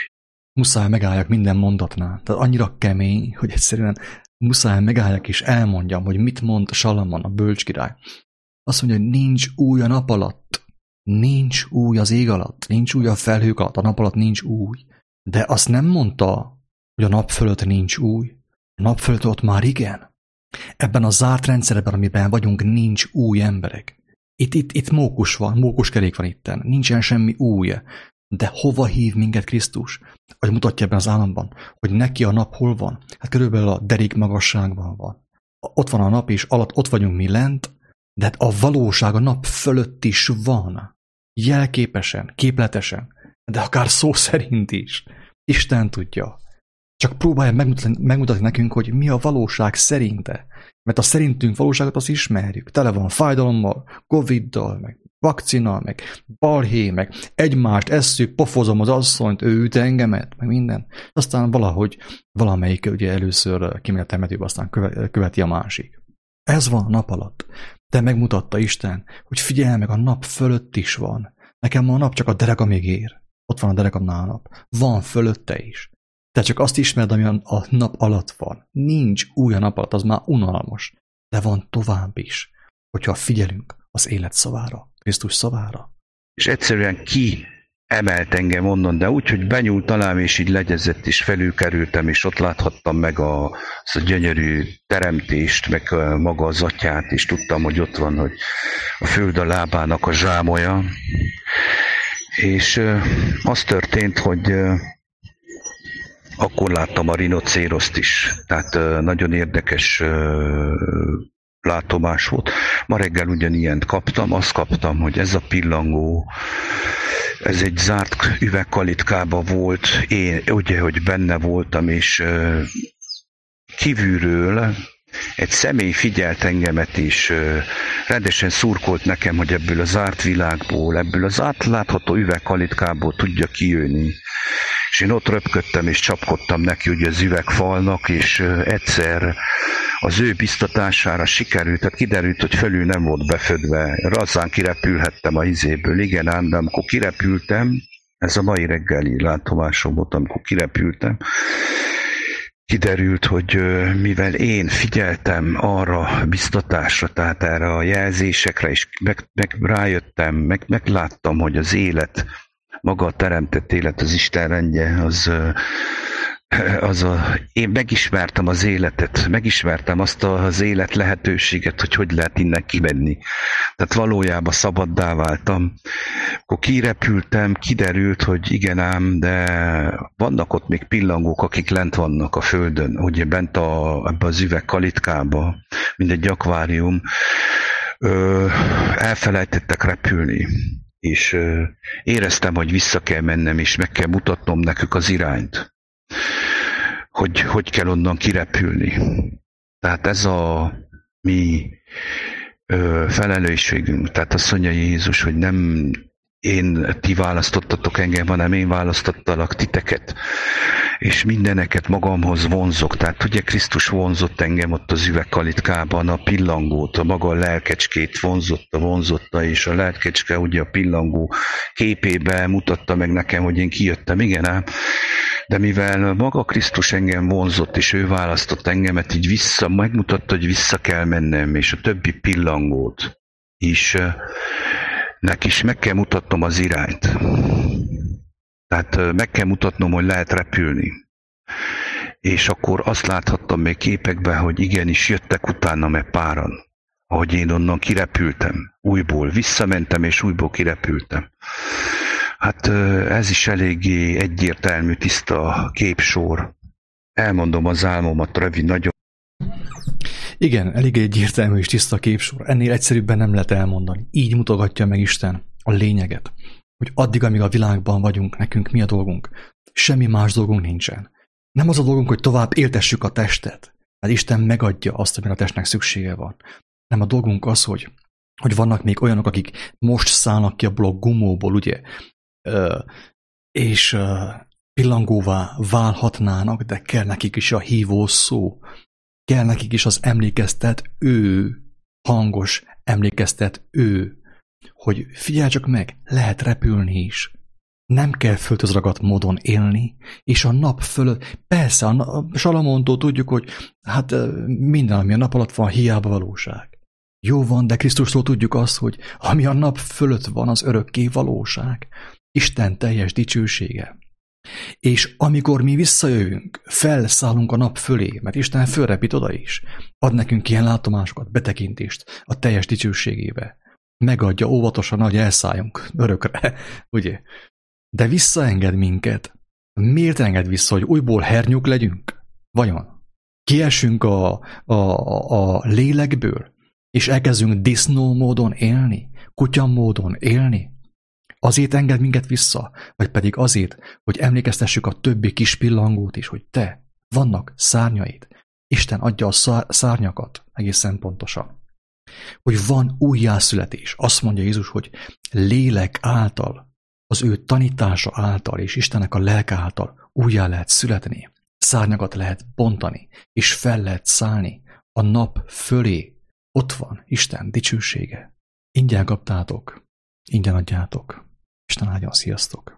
Muszáj megálljak minden mondatnál. Tehát annyira kemény, hogy egyszerűen muszáj megálljak és elmondjam, hogy mit mond Salamon, a bölcskirály. Azt mondja, hogy nincs új a nap alatt. Nincs új az ég alatt. Nincs új a felhők alatt. A nap alatt nincs új. De azt nem mondta, hogy a nap fölött nincs új. A nap fölött ott már igen. Ebben a zárt rendszerben, amiben vagyunk, nincs új emberek. Itt mókus van, mókuskerék van itten. Nincsen semmi új. De hova hív minket Krisztus? Hogy mutatja ebben az államban, hogy neki a nap hol van? Hát körülbelül a derék magasságban van. Ott van a nap, és alatt ott vagyunk mi lent, de hát a valóság a nap fölött is van. Jelképesen, képletesen, de akár szó szerint is. Isten tudja. Csak próbálja megmutatni nekünk, hogy mi a valóság szerinte. Mert a szerintünk valóságot azt ismerjük. Tele van fájdalommal, Coviddal, meg vakcina, meg balhé, meg egymást esszük, pofozom az asszonyt, ő üt engemet, meg minden. Aztán valahogy valamelyik ugye először kimegy a temetőbe, aztán követi a másik. Ez van a nap alatt. De megmutatta Isten, hogy figyelj meg, a nap fölött is van. Nekem ma a nap csak a derekamig ér. Ott van a derekamnál a nap. Van fölötte is. Te csak azt ismered, ami a nap alatt van. Nincs új a nap alatt, az már unalmas. De van tovább is, hogyha figyelünk az élet szavára, Krisztus szavára. És egyszerűen ki emelt engem onnan, de úgy, hogy benyúlt alám, és így legyezett, és felülkerültem, és ott láthattam meg azt a gyönyörű teremtést, meg maga az atyát, és tudtam, hogy ott van, hogy a föld a lábának a zsámolya. És az történt, hogy akkor láttam a rinocéroszt is. Tehát nagyon érdekes látomás volt. Ma reggel ugyanilyent kaptam, azt kaptam, hogy ez a pillangó, ez egy zárt üvegkalitkába volt, én ugye, hogy benne voltam, és kívülről egy személy figyelt engemet, és rendesen szurkolt nekem, hogy ebből a zárt világból, ebből az átlátható üvegkalitkából tudja kijönni. És én ott röpködtem és csapkodtam neki ugye az üvegfalnak, és egyszer az ő biztatására sikerült, tehát kiderült, hogy fölül nem volt befödve. Razzán kirepülhettem a izéből, igen ám, de amikor kirepültem, ez a mai reggeli látomásom volt, amikor kirepültem, kiderült, hogy mivel én figyeltem arra biztatásra, tehát erre a jelzésekre, és meg rájöttem, megláttam, hogy az élet, maga a teremtett élet, az Isten rendje, én megismertem az életet, megismertem azt az élet lehetőséget, hogy lehet innen kimenni. Tehát valójában szabaddá váltam. Akkor kirepültem, kiderült, hogy igen ám, de vannak ott még pillangók, akik lent vannak a földön, ugye bent ebbe az üvegkalitkába, mint egy akvárium, elfelejtettek repülni. És éreztem, hogy vissza kell mennem, és meg kell mutatnom nekük az irányt, hogy kell onnan kirepülni. Tehát ez a mi felelősségünk. Tehát azt mondja Jézus, hogy nem ti választottatok engem, hanem én választottalak titeket. És mindeneket magamhoz vonzok. Tehát ugye Krisztus vonzott engem ott az üvegkalitkában, a pillangót, a maga a lelkecskét vonzotta, és a lelkecske ugye a pillangó képébe mutatta meg nekem, hogy én kijöttem. Igen ám. De mivel maga Krisztus engem vonzott, és ő választott engemet így vissza, megmutatta, hogy vissza kell mennem, és a többi pillangót is, neki is meg kell mutatnom az irányt. Tehát meg kell mutatnom, hogy lehet repülni. És akkor azt láthattam még képekben, hogy igenis jöttek utánam egy páran, ahogy én onnan kirepültem, újból visszamentem, és újból kirepültem. Hát ez is eléggé egyértelmű, tiszta képsor. Elmondom az álmomat rövid, nagyon. Igen, elég egyértelmű és tiszta képsor. Ennél egyszerűbben nem lehet elmondani. Így mutogatja meg Isten a lényeget. hogy addig, amíg a világban vagyunk, nekünk mi a dolgunk? Semmi más dolgunk nincsen. Nem az a dolgunk, hogy tovább éltessük a testet, mert Isten megadja azt, amire a testnek szüksége van. Nem a dolgunk az, hogy vannak még olyanok, akik most szállnak ki abból a gumóból, ugye, és pillangóvá válhatnának, de kell nekik is a hívó szó, kell nekik is az emlékeztető, hangos emlékeztető, hogy figyelj csak meg, lehet repülni is. Nem kell földhözragadt módon élni, és a nap fölött, persze, a Salamontól tudjuk, hogy hát minden, ami a nap alatt van, hiába valóság. Jó van, de Krisztustól tudjuk azt, hogy ami a nap fölött van, az örökké valóság. Isten teljes dicsősége. És amikor mi visszajövünk, felszállunk a nap fölé, mert Isten fölrepít oda is, ad nekünk ilyen látomásokat, betekintést a teljes dicsőségébe. Megadja óvatosan, hogy elszálljunk örökre, ugye? De visszaenged minket. Miért enged vissza, hogy újból hernyók legyünk? Vajon? Kiesünk a lélekből, és elkezdünk disznó módon élni, kutya módon élni? Azért enged minket vissza, vagy pedig azért, hogy emlékeztessük a többi kis pillangót is, hogy te, vannak szárnyaid. Isten adja a szárnyakat egészen pontosan. Hogy van újjászületés. Azt mondja Jézus, hogy lélek által, az ő tanítása által és Istennek a lelke által újjá lehet születni. Szárnyakat lehet bontani, és fel lehet szállni a nap fölé. Ott van Isten dicsősége. Ingyen kaptátok, ingyen adjátok. Isten áldjon, sziasztok!